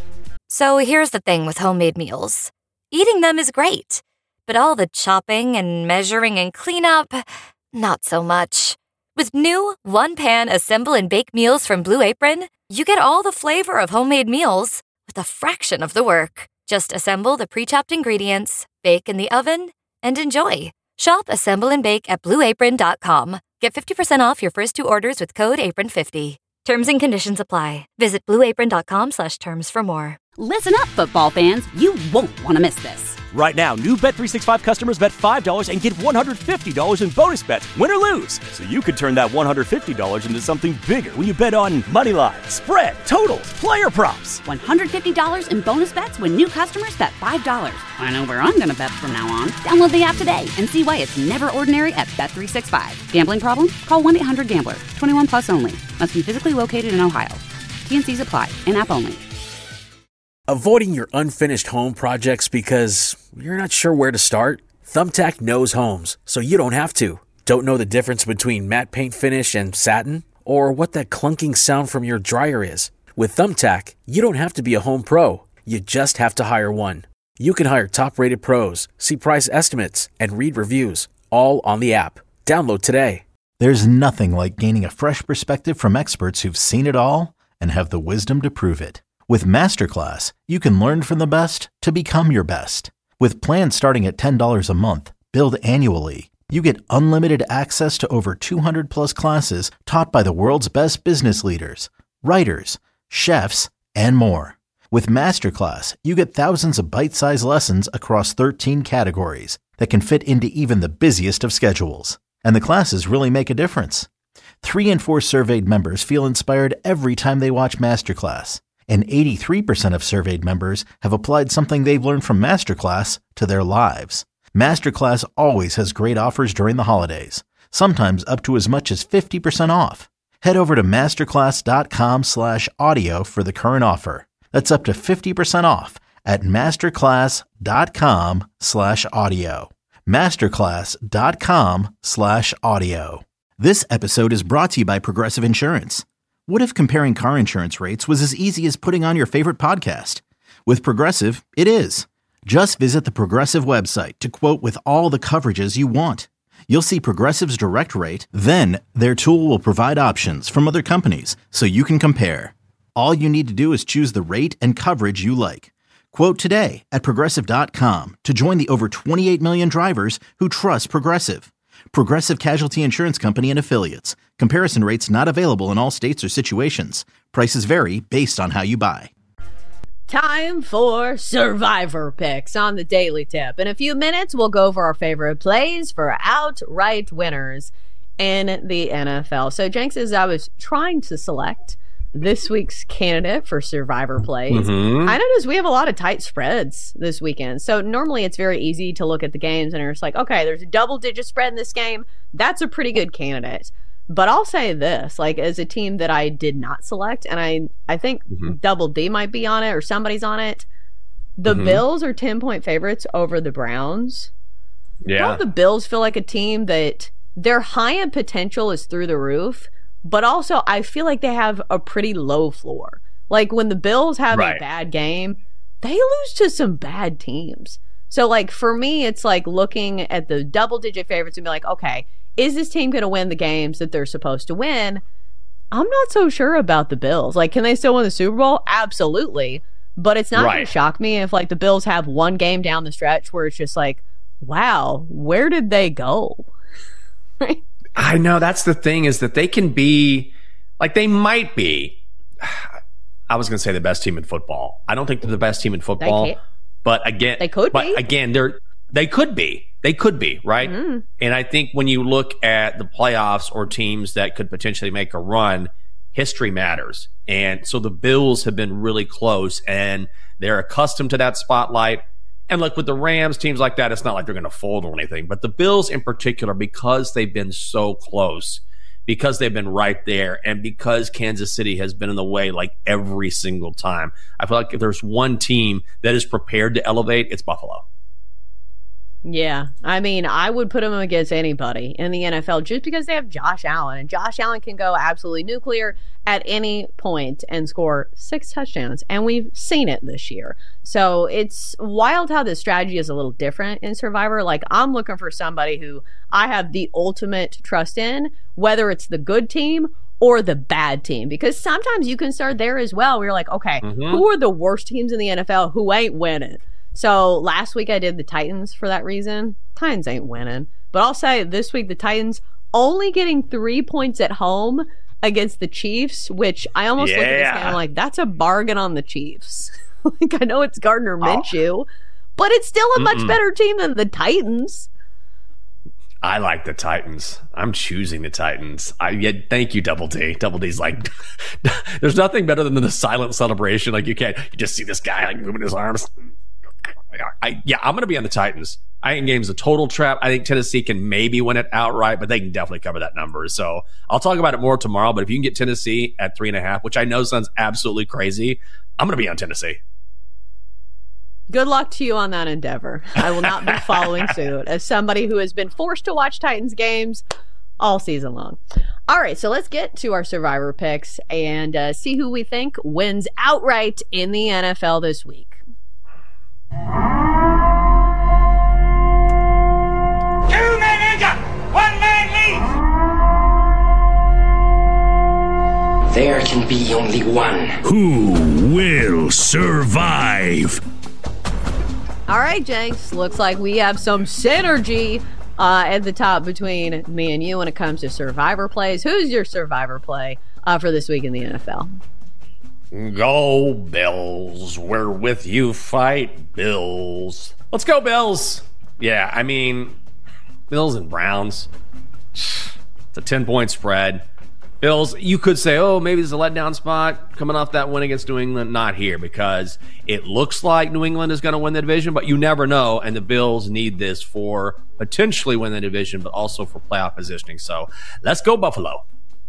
K: So here's the thing with homemade meals. Eating them is great. But all the chopping and measuring and cleanup, not so much. With new one-pan assemble and bake meals from Blue Apron, you get all the flavor of homemade meals with a fraction of the work. Just assemble the pre-chopped ingredients, bake in the oven, and enjoy. Shop Assemble and Bake at BlueApron.com. Get 50% off your first 2 orders with code APRON50. Terms and conditions apply. Visit BlueApron.com/terms for more.
A: Listen up, football fans. You won't want to miss this.
B: Right now, new Bet365 customers bet $5 and get $150 in bonus bets, win or lose. So you could turn that $150 into something bigger when you bet on moneyline, spread, totals, player props.
A: $150 in bonus bets when new customers bet $5. I know where I'm going to bet from now on. Download the app today and see why it's never ordinary at Bet365. Gambling problem? Call 1-800-GAMBLER. 21 plus only. Must be physically located in Ohio. T&Cs apply. In-app only.
H: Avoiding your unfinished home projects because you're not sure where to start? Thumbtack knows homes, so you don't have to. Don't know the difference between matte paint finish and satin? Or what that clunking sound from your dryer is? With Thumbtack, you don't have to be a home pro. You just have to hire one. You can hire top-rated pros, see price estimates, and read reviews, all on the app. Download today.
C: There's nothing like gaining a fresh perspective from experts who've seen it all and have the wisdom to prove it. With Masterclass, you can learn from the best to become your best. With plans starting at $10 a month, billed annually, you get unlimited access to over 200 plus classes taught by the world's best business leaders, writers, chefs, and more. With Masterclass, you get thousands of bite-sized lessons across 13 categories that can fit into even the busiest of schedules. And the classes really make a difference. 3 in 4 surveyed members feel inspired every time they watch Masterclass. And 83% of surveyed members have applied something they've learned from Masterclass to their lives. Masterclass always has great offers during the holidays, sometimes up to as much as 50% off. Head over to masterclass.com/audio for the current offer. That's up to 50% off at masterclass.com/audio. masterclass.com/audio. This episode is brought to you by Progressive Insurance. What if comparing car insurance rates was as easy as putting on your favorite podcast? With Progressive, it is. Just visit the Progressive website to quote with all the coverages you want. You'll see Progressive's direct rate, then their tool will provide options from other companies so you can compare. All you need to do is choose the rate and coverage you like. Quote today at Progressive.com to join the over 28 million drivers who trust Progressive. Progressive Casualty Insurance Company and Affiliates. Comparison rates not available in all states or situations. Prices vary based on how you buy.
D: Time for Survivor Picks on the Daily Tip. In a few minutes, we'll go over our favorite plays for outright winners in the NFL. So, Jenks, as I was trying to select this week's candidate for Survivor plays, I noticed we have a lot of tight spreads this weekend. So normally it's very easy to look at the games and it's like, okay, there's a double-digit spread in this game. That's a pretty good candidate. But I'll say this, like, as a team that I did not select, and I think Double D might be on it or somebody's on it, the Bills are 10-point favorites over the Browns.
E: Yeah.
D: Don't the Bills feel like a team that their high-end potential is through the roof, but also I feel like they have a pretty low floor. Like, when the Bills have a bad game, they lose to some bad teams. So, like, for me, it's like looking at the double-digit favorites and be like, okay, is this team going to win the games that they're supposed to win? I'm not so sure about the Bills. Like, can they still win the Super Bowl? Absolutely. But it's not going to shock me if, like, the Bills have one game down the stretch where it's just like, wow, where did they go? Right?
E: I know, that's the thing, is that they can be, like, they might be, I was going to say the best team in football. I don't think they're the best team in football, but again, they could be. They could be, right? And I think when you look at the playoffs or teams that could potentially make a run, history matters. And so the Bills have been really close, and they're accustomed to that spotlight. And look, with the Rams, teams like that, it's not like they're going to fold or anything. But the Bills in particular, because they've been so close, because they've been right there, and because Kansas City has been in the way like every single time, I feel like if there's one team that is prepared to elevate, it's Buffalo.
D: Yeah, I mean, I would put them against anybody in the NFL just because they have Josh Allen, and Josh Allen can go absolutely nuclear at any point and score 6 touchdowns, and we've seen it this year. So it's wild how this strategy is a little different in Survivor. Like, I'm looking for somebody who I have the ultimate trust in, whether it's the good team or the bad team, because sometimes you can start there as well. We're like, okay, who are the worst teams in the NFL who ain't winning? So last week I did the Titans for that reason. Titans ain't winning. But I'll say this week the Titans only getting 3 points at home against the Chiefs, which I almost look at this game and I'm like, that's a bargain on the Chiefs. Like, I know it's Gardner Minshew, but it's still a much better team than the Titans.
E: I like the Titans. I'm choosing the Titans. Thank you, Double D. Double D's like, there's nothing better than the silent celebration. Like, you just see this guy like moving his arms. I'm going to be on the Titans. I think game's a total trap. I think Tennessee can maybe win it outright, but they can definitely cover that number. So I'll talk about it more tomorrow. But if you can get Tennessee at 3.5, which I know sounds absolutely crazy, I'm going to be on Tennessee.
D: Good luck to you on that endeavor. I will not be following suit as somebody who has been forced to watch Titans games all season long. All right, so let's get to our Survivor picks and see who we think wins outright in the NFL this week.
L: 2 men enter, 1 man leaves.
M: There can be only one.
N: Who will survive?
D: All right, Jenks, looks like we have some synergy at the top between me and you when it comes to Survivor plays. Who's your Survivor play for this week in the NFL?
E: Go Bills. We're with you. Fight Bills. Let's go Bills. Yeah, I mean, Bills and Browns. It's a 10-point spread. Bills, you could say, oh, maybe there's a letdown spot coming off that win against New England. Not here, because it looks like New England is going to win the division, but you never know, and the Bills need this for potentially win the division, but also for playoff positioning. So let's go Buffalo.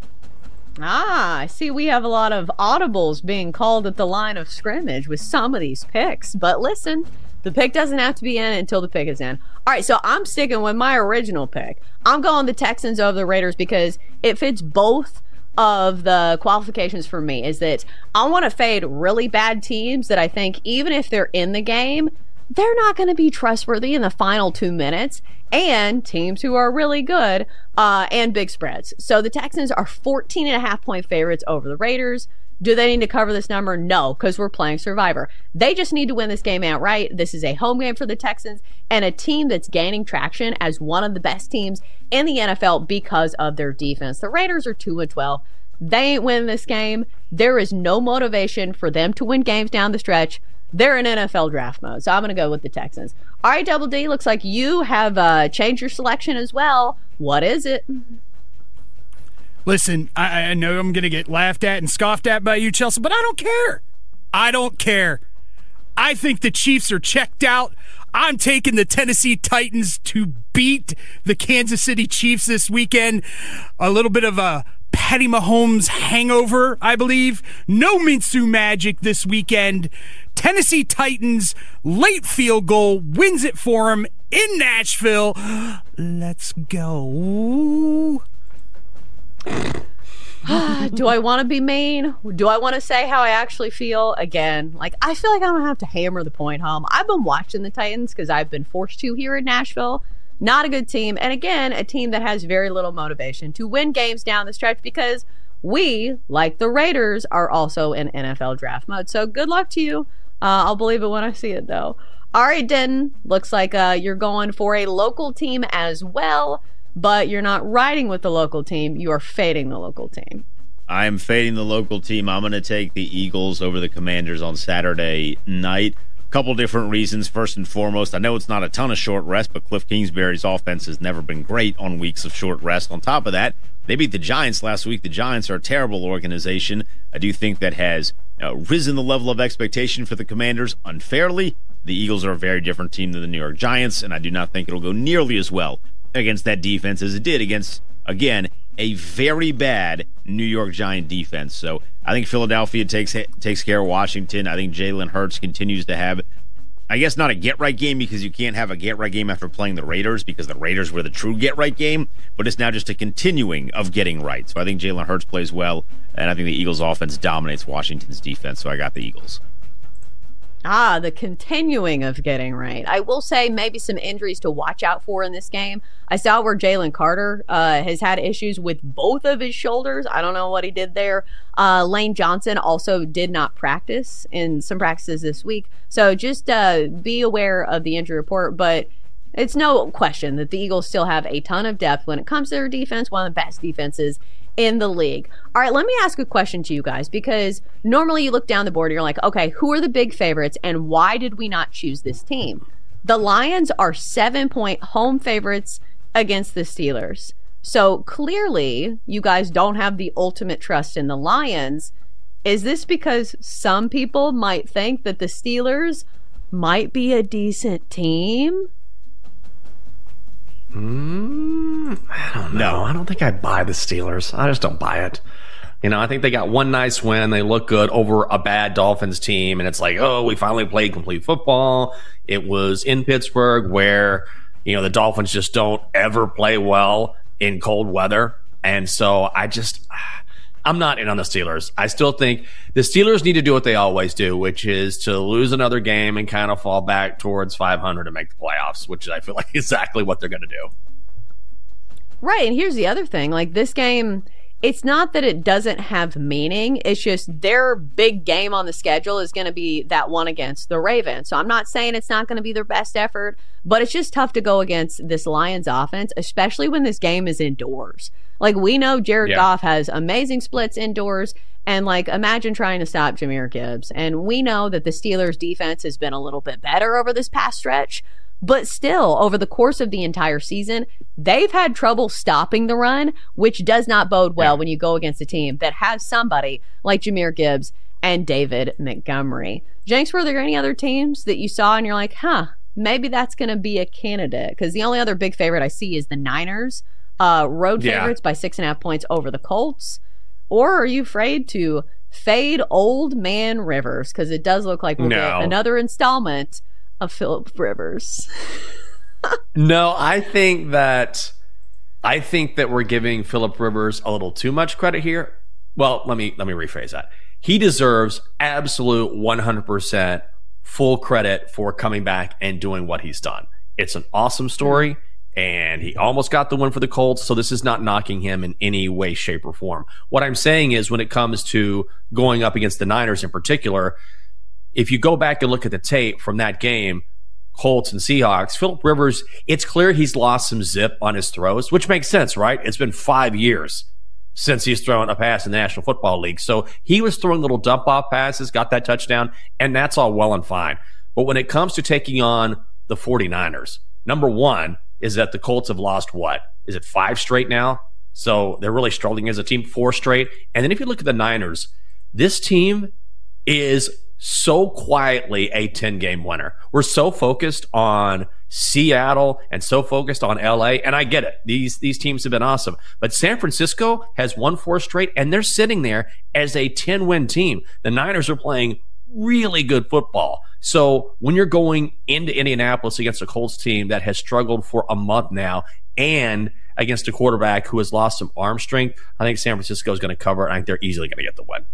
D: I see we have a lot of audibles being called at the line of scrimmage with some of these picks. But listen, the pick doesn't have to be in until the pick is in. All right, so I'm sticking with my original pick. I'm going the Texans over the Raiders because it fits both of the qualifications for me. Is that I want to fade really bad teams that I think even if they're in the game, they're not going to be trustworthy in the final 2 minutes, and teams who are really good and big spreads. So the Texans are 14.5-point favorites over the Raiders. Do they need to cover this number? No, because we're playing Survivor. They just need to win this game outright. This is a home game for the Texans and a team that's gaining traction as one of the best teams in the NFL because of their defense. The Raiders are 2-12. They ain't winning this game. There is no motivation for them to win games down the stretch. They're in NFL draft mode, so I'm going to go with the Texans. All right, Double D, looks like you have changed your selection as well. What is it?
J: Listen, I know I'm going to get laughed at and scoffed at by you, Chelsea, but I don't care. I don't care. I think the Chiefs are checked out. I'm taking the Tennessee Titans to beat the Kansas City Chiefs this weekend. A little bit of a Patty Mahomes hangover, I believe. No Minshew magic this weekend. Tennessee Titans, late field goal, wins it for them in Nashville. Let's go.
D: Do I want to be mean? Do I want to say how I actually feel? Again, like, I feel like I don't have to hammer the point home. I've been watching the Titans because I've been forced to here in Nashville. Not a good team. And again, a team that has very little motivation to win games down the stretch because we, like the Raiders, are also in NFL draft mode. So good luck to you. I'll believe it when I see it, though. All right, Denton. Looks like you're going for a local team as well, but you're not riding with the local team. You are fading the local team.
I: I'm fading the local team. I'm going to take the Eagles over the Commanders on Saturday night. Couple different reasons. First and foremost, I know it's not a ton of short rest, but Cliff Kingsbury's offense has never been great on weeks of short rest. On top of that, They beat the Giants last week. The Giants are a terrible organization. I do think that has risen the level of expectation for the Commanders unfairly. The Eagles are a very different team than the New York Giants, and I do not think it'll go nearly as well against that defense as it did against, again, a very bad New York Giant defense. So I think Philadelphia takes care of Washington. I think Jalen Hurts continues to have, I guess, not a get-right game, because you can't have a get-right game after playing the Raiders, because the Raiders were the true get-right game, but it's now just a continuing of getting right. So I think Jalen Hurts plays well, and I think the Eagles' offense dominates Washington's defense, so I got the Eagles.
D: The continuing of getting right. I will say maybe some injuries to watch out for in this game. I saw where Jalen Carter has had issues with both of his shoulders. I don't know what he did there. Lane Johnson also did not practice in some practices this week. So just be aware of the injury report. But it's no question that the Eagles still have a ton of depth when it comes to their defense, one of the best defenses in the league. All right, let me ask a question to you guys, because normally you look down the board and you're like, okay, who are the big favorites and why did we not choose this team? The Lions are 7-point home favorites against the Steelers. So clearly you guys don't have the ultimate trust in the Lions. Is this because some people might think that the Steelers might be a decent team?
E: I don't know. I don't think I buy the Steelers. I just don't buy it. I think they got one nice win. They look good over a bad Dolphins team. And it's like, oh, we finally played complete football. It was in Pittsburgh where, the Dolphins just don't ever play well in cold weather. And so I'm not in on the Steelers. I still think the Steelers need to do what they always do, which is to lose another game and kind of fall back towards 500 to make the playoffs, which I feel like exactly what they're going to do.
D: Right, and here's the other thing. Like, this game, it's not that it doesn't have meaning. It's just their big game on the schedule is going to be that one against the Ravens. So I'm not saying it's not going to be their best effort, but it's just tough to go against this Lions offense, especially when this game is indoors. Like, we know Jared Goff has amazing splits indoors, and, like, imagine trying to stop Jahmyr Gibbs. And we know that the Steelers' defense has been a little bit better over this past stretch, but still, over the course of the entire season, they've had trouble stopping the run, which does not bode well when you go against a team that has somebody like Jahmyr Gibbs and David Montgomery. Jenks, were there any other teams that you saw and you're like, maybe that's going to be a candidate? Because the only other big favorite I see is the Niners. Road favorites by 6.5 points over the Colts. Or are you afraid to fade old man Rivers? Because it does look like we'll get another installment of Philip Rivers.
E: No, I think that we're giving Philip Rivers a little too much credit here. Well, let me rephrase that. He deserves absolute 100% full credit for coming back and doing what he's done. It's an awesome story, and he almost got the win for the Colts, so this is not knocking him in any way, shape, or form. What I'm saying is, when it comes to going up against the Niners in particular, if you go back and look at the tape from that game, Colts and Seahawks, Philip Rivers, it's clear he's lost some zip on his throws, which makes sense, right? It's been 5 years since he's thrown a pass in the National Football League. So he was throwing little dump-off passes, got that touchdown, and that's all well and fine. But when it comes to taking on the 49ers, number one is that the Colts have lost what? Is it 5 straight now? So they're really struggling as a team, 4 straight. And then if you look at the Niners, this team is so quietly a 10-game winner. We're so focused on Seattle and so focused on LA, and I get it. These teams have been awesome. But San Francisco has won 4 straight, and they're sitting there as a 10-win team. The Niners are playing really good football. So when you're going into Indianapolis against a Colts team that has struggled for a month now, and against a quarterback who has lost some arm strength, I think San Francisco is going to cover. I think they're easily going to get the win.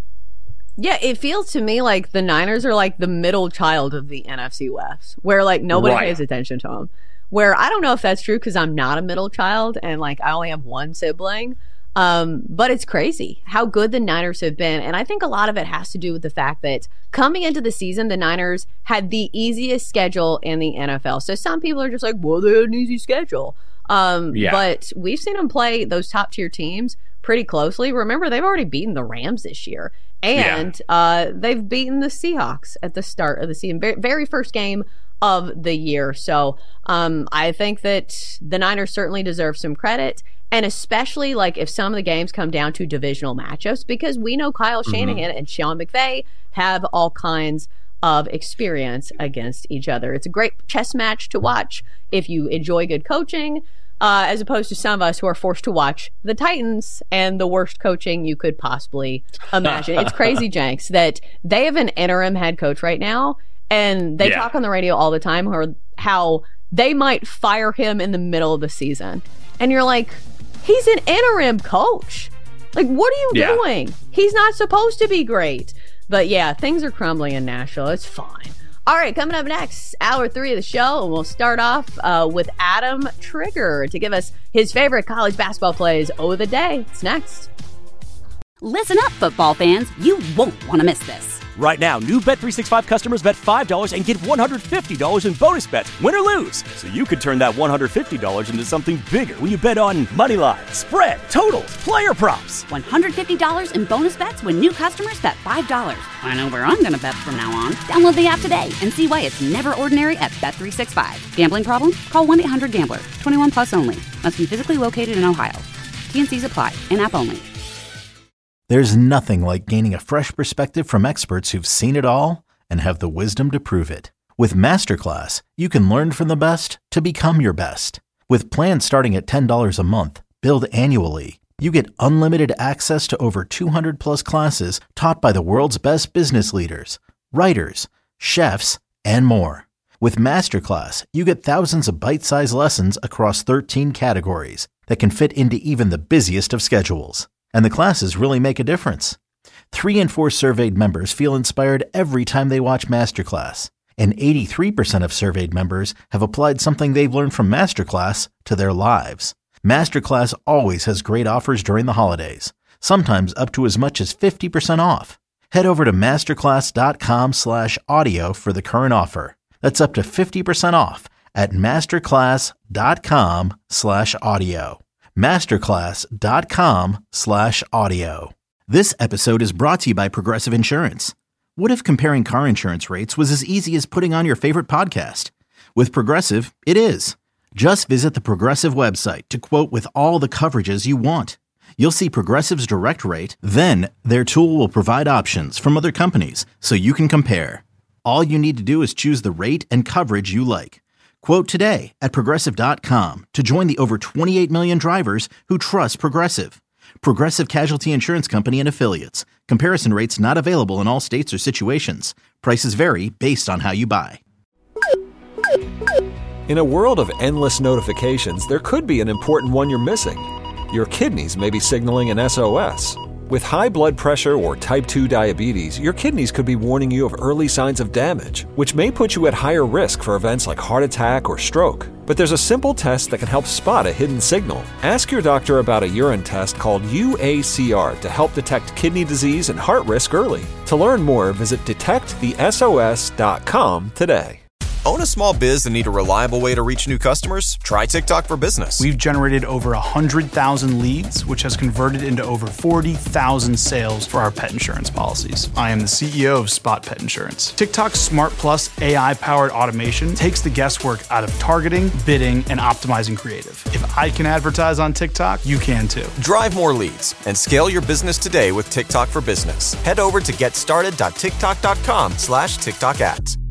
D: Yeah, it feels to me like the Niners are like the middle child of the NFC West, where like nobody pays attention to them. Where I don't know if that's true because I'm not a middle child and like I only have one sibling. But it's crazy how good the Niners have been. And I think a lot of it has to do with the fact that coming into the season, the Niners had the easiest schedule in the NFL. So some people are just like, well, they had an easy schedule. But we've seen them play those top tier teams pretty closely. Remember, they've already beaten the Rams this year. And they've beaten the Seahawks at the start of the season, very first game of the year. So I think that the Niners certainly deserve some credit. And especially like if some of the games come down to divisional matchups, because we know Kyle Shanahan and Sean McVay have all kinds of experience against each other. It's a great chess match to watch if you enjoy good coaching, as opposed to some of us who are forced to watch the Titans and the worst coaching you could possibly imagine. It's crazy, Jenks, that they have an interim head coach right now, and they talk on the radio all the time how they might fire him in the middle of the season. And you're like, he's an interim coach. Like, what are you doing? He's not supposed to be great. But yeah, things are crumbling in Nashville. It's fine. All right, coming up next, hour 3 of the show, and we'll start off with Adam Trigger to give us his favorite college basketball plays of the day. It's next.
A: Listen up, football fans. You won't want to miss this.
B: Right now, new Bet365 customers bet $5 and get $150 in bonus bets, win or lose. So you could turn that $150 into something bigger when you bet on moneyline, spread, totals, player props.
A: $150 in bonus bets when new customers bet $5. I know where I'm going to bet from now on. Download the app today and see why it's never ordinary at Bet365. Gambling problem? Call 1-800-GAMBLER. 21 plus only. Must be physically located in Ohio. T&Cs apply. In-app only.
C: There's nothing like gaining a fresh perspective from experts who've seen it all and have the wisdom to prove it. With Masterclass, you can learn from the best to become your best. With plans starting at $10 a month, billed annually, you get unlimited access to over 200 plus classes taught by the world's best business leaders, writers, chefs, and more. With Masterclass, you get thousands of bite-sized lessons across 13 categories that can fit into even the busiest of schedules. And the classes really make a difference. 3 in 4 surveyed members feel inspired every time they watch Masterclass. And 83% of surveyed members have applied something they've learned from Masterclass to their lives. Masterclass always has great offers during the holidays, sometimes up to as much as 50% off. Head over to masterclass.com/audio for the current offer. That's up to 50% off at masterclass.com/audio. masterclass.com/audio. This episode is brought to you by Progressive Insurance. What if comparing car insurance rates was as easy as putting on your favorite podcast? With Progressive, it is. Just visit the Progressive website to quote with all the coverages you want. You'll see Progressive's direct rate, then their tool will provide options from other companies so you can compare. All you need to do is choose the rate and coverage you like. Quote today at Progressive.com to join the over 28 million drivers who trust Progressive. Progressive Casualty Insurance Company and Affiliates. Comparison rates not available in all states or situations. Prices vary based on how you buy.
O: In a world of endless notifications, there could be an important one you're missing. Your kidneys may be signaling an SOS. With high blood pressure or type 2 diabetes, your kidneys could be warning you of early signs of damage, which may put you at higher risk for events like heart attack or stroke. But there's a simple test that can help spot a hidden signal. Ask your doctor about a urine test called UACR to help detect kidney disease and heart risk early. To learn more, visit detectthesos.com today.
P: Own a small biz and need a reliable way to reach new customers? Try TikTok for Business.
Q: We've generated over 100,000 leads, which has converted into over 40,000 sales for our pet insurance policies. I am the CEO of Spot Pet Insurance. TikTok's Smart Plus AI-powered automation takes the guesswork out of targeting, bidding, and optimizing creative. If I can advertise on TikTok, you can too.
P: Drive more leads and scale your business today with TikTok for Business. Head over to getstarted.tiktok.com/TikTok ads.